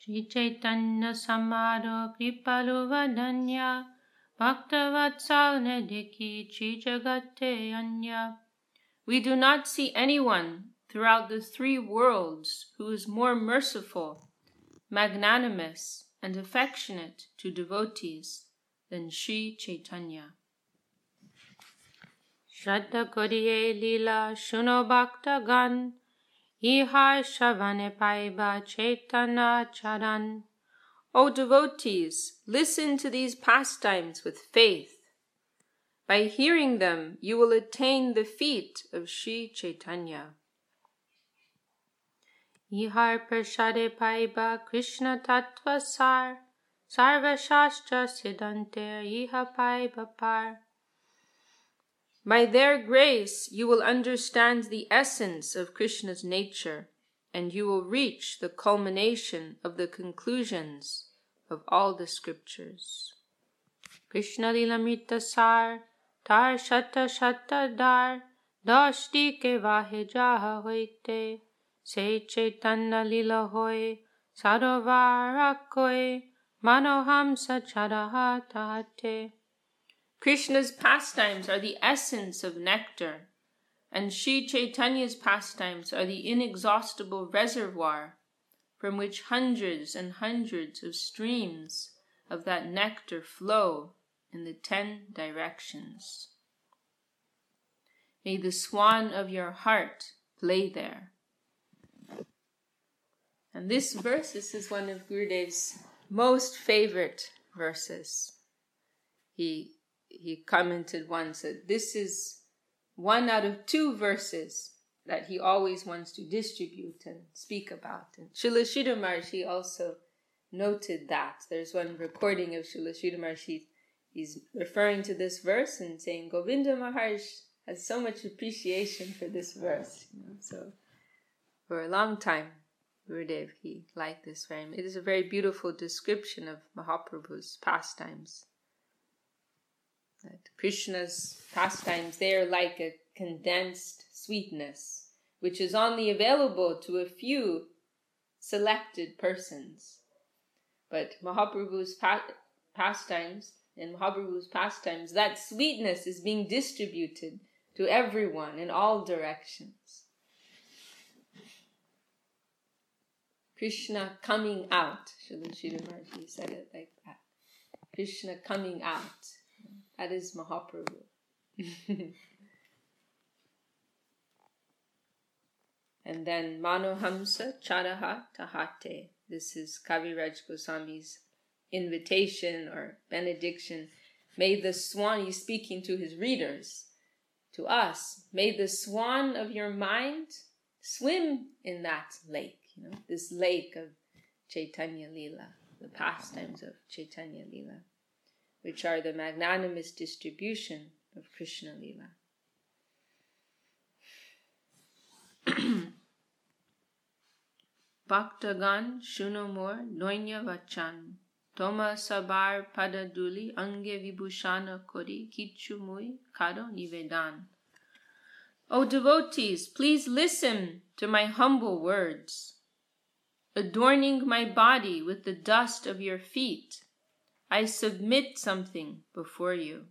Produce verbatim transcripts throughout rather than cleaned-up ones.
Shri Chaitanya Samaro Kripalu Vadanya Bhaktavatsal Nediki Chi Jagate Anya. We do not see anyone throughout the three worlds who is more merciful, magnanimous, and affectionate to devotees than Shri Chaitanya. Shraddha Koriye Lila Shuno Bhakta Gan Ihar Shavane Paiba Chaitanya Charan. O devotees, listen to these pastimes with faith. By hearing them, you will attain the feet of Shri Chaitanya. Ihar Prashade Paiba Krishna Tattva Sar Sarva Shastra Siddhante Iha Paiba Par. By their grace, you will understand the essence of Krishna's nature, and you will reach the culmination of the conclusions of all the scriptures. Krishna Lilamrita Sar Tar Shata Shata Dar Dashti Ke Vahe Jaha Hoite Se Chaitanya Lila Hoy Sarovar Akoy Manohamsa Charaha Tahate. Krishna's pastimes are the essence of nectar, and Shri Chaitanya's pastimes are the inexhaustible reservoir from which hundreds and hundreds of streams of that nectar flow in the ten directions. May the swan of your heart play there. And this verse, this is one of Gurudev's most favorite verses. He He commented once that this is one out of two verses that he always wants to distribute and speak about. And Srila Sridhar Maharshi also noted that. There's one recording of Srila Sridhar Maharshi. He's referring to this verse and saying, Govinda Maharaj has so much appreciation for this verse. You know? So for a long time, Gurudev, he liked this very much. It is a very beautiful description of Mahaprabhu's pastimes. That Krishna's pastimes, they are like a condensed sweetness, which is only available to a few selected persons. But Mahaprabhu's pa- pastimes, in Mahaprabhu's pastimes, that sweetness is being distributed to everyone in all directions. Krishna coming out, Srila Sridhar Maharshi said it like that. Krishna coming out. That is Mahaprabhu. And then Manohamsa Charaha Tahate. This is Kaviraj Goswami's invitation or benediction. May the swan, he's speaking to his readers, to us, may the swan of your mind swim in that lake, you know, this lake of Chaitanya Lila, the pastimes of Chaitanya Lila, which are the magnanimous distribution of Krishna Lila. Bhaktagan Shunomor Nonya Vachan Toma Sabar Padaduli Ange Vibhushana Kori Kichumui Kado Nivedan. O devotees, please listen to my humble words. Adorning my body with the dust of your feet, I submit something before you.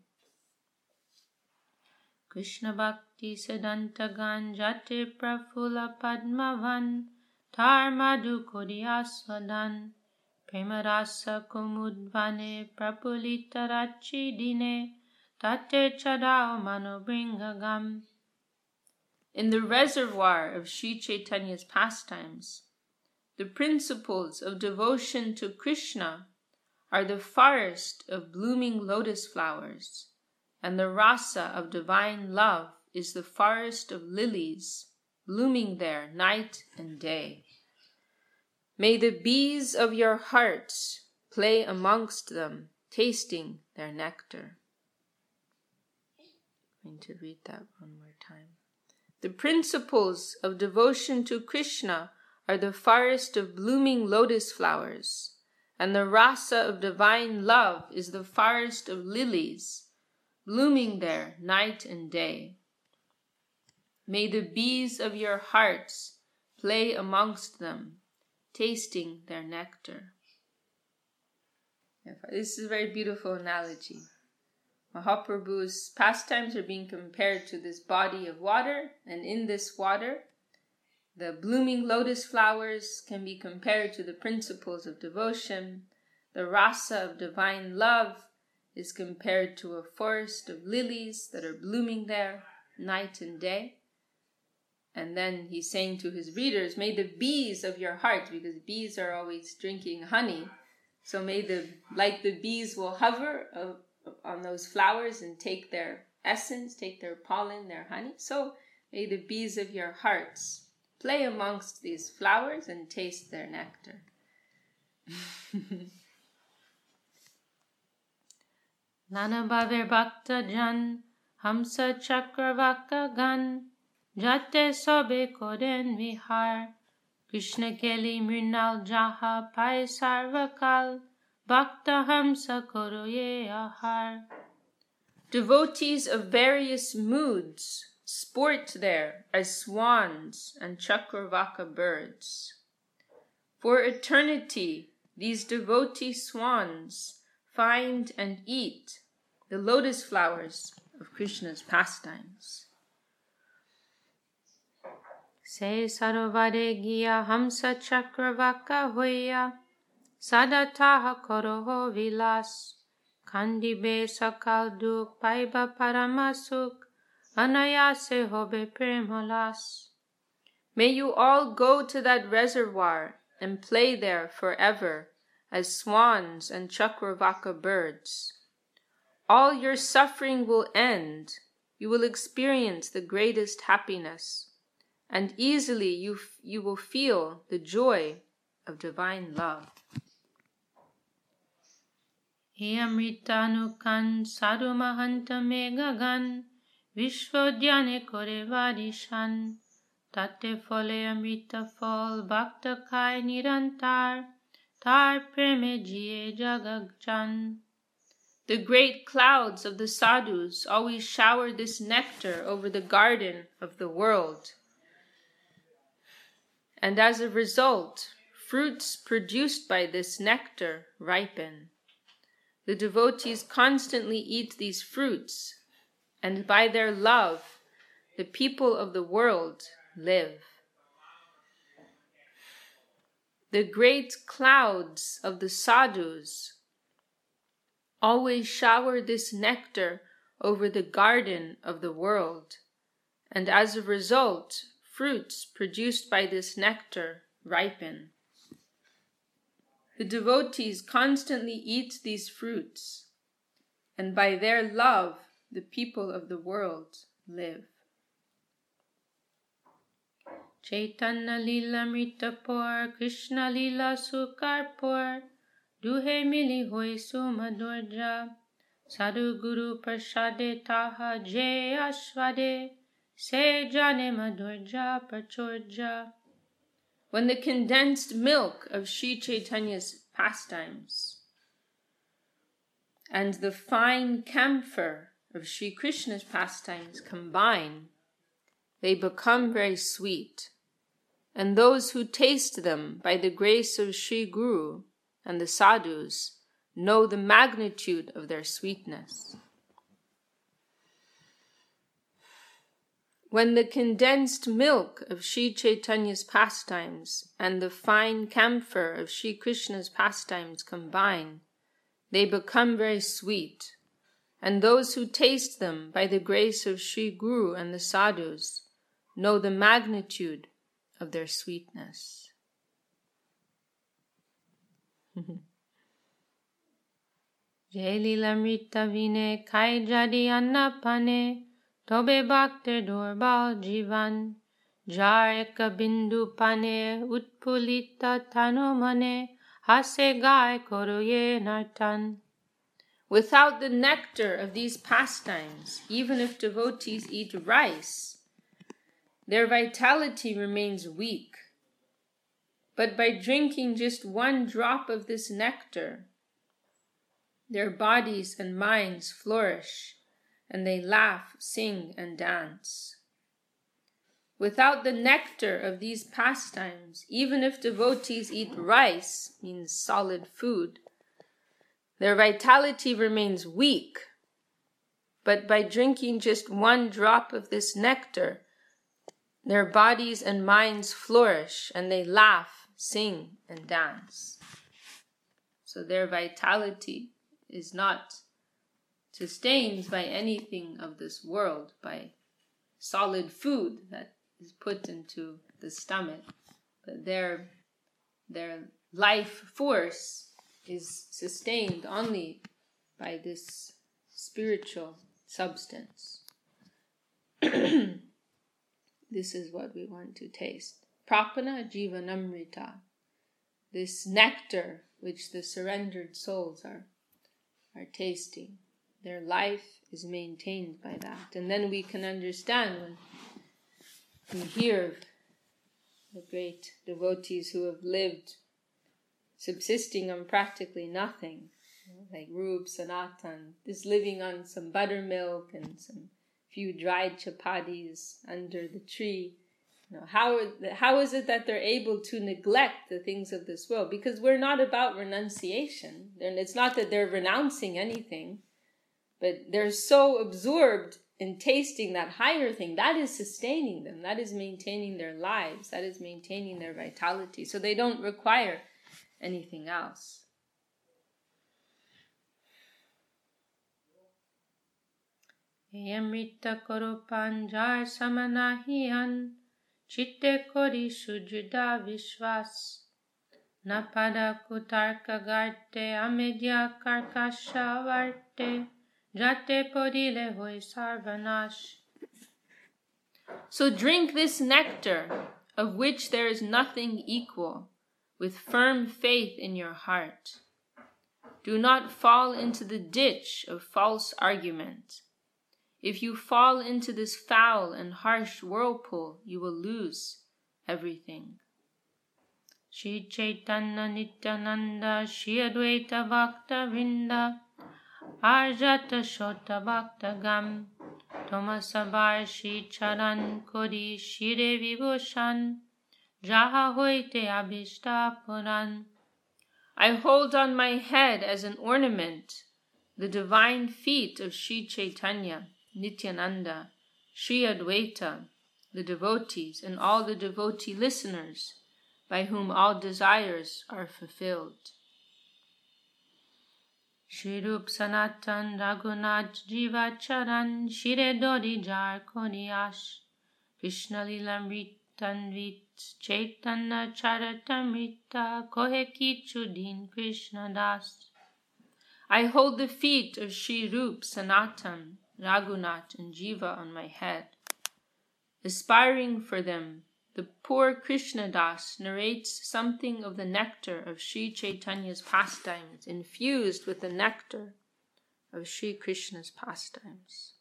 Krishna Bhakti Siddhanta Ganjate Prafula Padmavan Tar Madhu Kodiyaswadan Premarasa Kumudvane Prapulita Rachi Dine Tate Chadao Manobringagam. In the reservoir of Sri Chaitanya's pastimes, the principles of devotion to Krishna are the forest of blooming lotus flowers, and the rasa of divine love is the forest of lilies, blooming there night and day. May the bees of your hearts play amongst them, tasting their nectar. I'm going to read that one more time. The principles of devotion to Krishna are the forest of blooming lotus flowers, and the rasa of divine love is the forest of lilies, blooming there night and day. May the bees of your hearts play amongst them, tasting their nectar. This is a very beautiful analogy. Mahaprabhu's pastimes are being compared to this body of water, and in this water, the blooming lotus flowers can be compared to the principles of devotion. The rasa of divine love is compared to a forest of lilies that are blooming there night and day. And then he's saying to his readers, may the bees of your heart, because bees are always drinking honey, so may the, like the bees will hover uh, on those flowers and take their essence, take their pollen, their honey, so may the bees of your hearts play amongst these flowers and taste their nectar. Nana Bhaver Bhakta Jan, Hamsa Chakravaka Gan, Jate Sobe Koden Vihar, Krishna Keli Mrinal Jaha Pai Sarvakal, Bhakta Hamsa Koroye Ahar. Devotees of various moods sport there as swans and Chakravaka birds. For eternity, these devotee swans find and eat the lotus flowers of Krishna's pastimes. Se sarovade giya hamsa chakravaka hoya, sadataha koroho vilas, kandibe sakal duk paiba paramasuk, anayase hobe premalas. May you all go to that reservoir and play there forever as swans and Chakravaka birds. All your suffering will end. You will experience the greatest happiness, and easily you, f- you will feel the joy of divine love. He amritanukan sadhu mahanta megagan, vishvodhyane kore varishan, tate fole amrita fol bhakta kai nirantar, tar preme jiye jagagjan. The great clouds of the sadhus always shower this nectar over the garden of the world. And as a result, fruits produced by this nectar ripen. The devotees constantly eat these fruits, and by their love, the people of the world live. The great clouds of the sadhus always shower this nectar over the garden of the world, and as a result, fruits produced by this nectar ripen. The devotees constantly eat these fruits, and by their love, the people of the world live. Chaitanya lila mritapur, Krishna lila sukarpur, duhe mili hoi sumadurja, sadhu guru prasade taha jay ashvade, se jane madurja prachurja. When the condensed milk of Sri Chaitanya's pastimes and the fine camphor of Sri Krishna's pastimes combine, they become very sweet, and those who taste them by the grace of Sri Guru and the sadhus know the magnitude of their sweetness. When the condensed milk of Sri Chaitanya's pastimes and the fine camphor of Sri Krishna's pastimes combine, they become very sweet, and those who taste them by the grace of Sri Guru and the sadhus know the magnitude of their sweetness. Jai lila mrita vine kai jadi annapane, tobe bhakter durbal jivan, jar eka bindu pane utpulita tanu mane, hase gai koruye nartan. Without the nectar of these pastimes, even if devotees eat rice, their vitality remains weak. But by drinking just one drop of this nectar, their bodies and minds flourish, and they laugh, sing, and dance. Without the nectar of these pastimes, even if devotees eat rice, means solid food, their vitality remains weak. But by drinking just one drop of this nectar, their bodies and minds flourish, and they laugh, sing, and dance. So their vitality is not sustained by anything of this world, by solid food that is put into the stomach, but their their life force is sustained only by this spiritual substance. This is what we want to taste. Prapana Jivanamrita, this nectar which the surrendered souls are, are tasting. Their life is maintained by that. And then we can understand when we hear of the great devotees who have lived subsisting on practically nothing, you know, like Rup Sanatan, just living on some buttermilk and some few dried chapatis under the tree. You know, how, how is it that they're able to neglect the things of this world? Because we're not about renunciation. And it's not that they're renouncing anything, but they're so absorbed in tasting that higher thing. That is sustaining them. That is maintaining their lives. That is maintaining their vitality. So they don't require anything else. Amrita koro panjar samanahiyan chitte kori sujuda vishwas napada kutarka garte amedya karkasha varte jate podile hoy sarvanash. So drink this nectar, of which there is nothing equal, with firm faith in your heart. Do not fall into the ditch of false argument. If you fall into this foul and harsh whirlpool, you will lose everything. Shri Chaitanya Nityananda Shri Advaita Bhakta Vrinda Arjata Shota Bhakta Gam Tomasabar Shri Charan Kodi Shire Vibhushan Jaha Hoite Abhishta Puran. I hold on my head as an ornament the divine feet of Shri Chaitanya, Nityananda, Shri Advaita, the devotees, and all the devotee listeners, by whom all desires are fulfilled. Shri Rup Sanatan Raghunath Jiva Charan Shire Dori Jar Koniyash Krishna Lilamritanvit Chaitanya Charatamrita Kohe Kichudin Krishna Das. I hold the feet of Shri Rup Sanatan, Raghunath, and Jiva on my head. Aspiring for them, the poor Krishnadas narrates something of the nectar of Sri Chaitanya's pastimes, infused with the nectar of Sri Krishna's pastimes.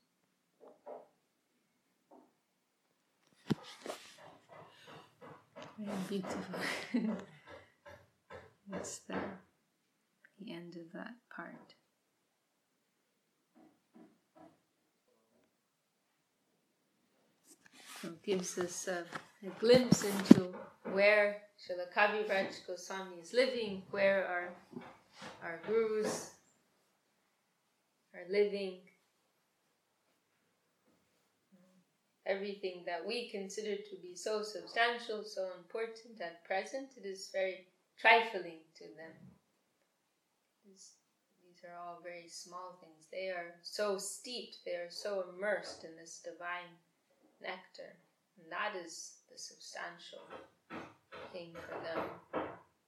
Very beautiful. That's the, the end of that part. So it gives us a, a glimpse into where Srila Kaviraj Goswami is living, where our, our gurus are living. Everything that we consider to be so substantial, so important at present, it is very trifling to them. This, these are all very small things. They are so steeped, they are so immersed in this divine nectar, and that is the substantial thing for them.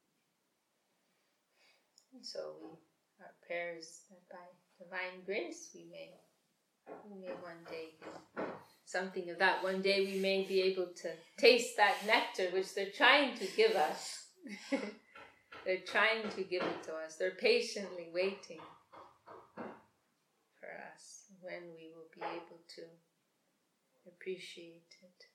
And so we, our prayers that by divine grace we may, we may one day get something of that. One day we may be able to taste that nectar which they're trying to give us. They're trying to give it to us. They're patiently waiting for us when we will be able to appreciate it.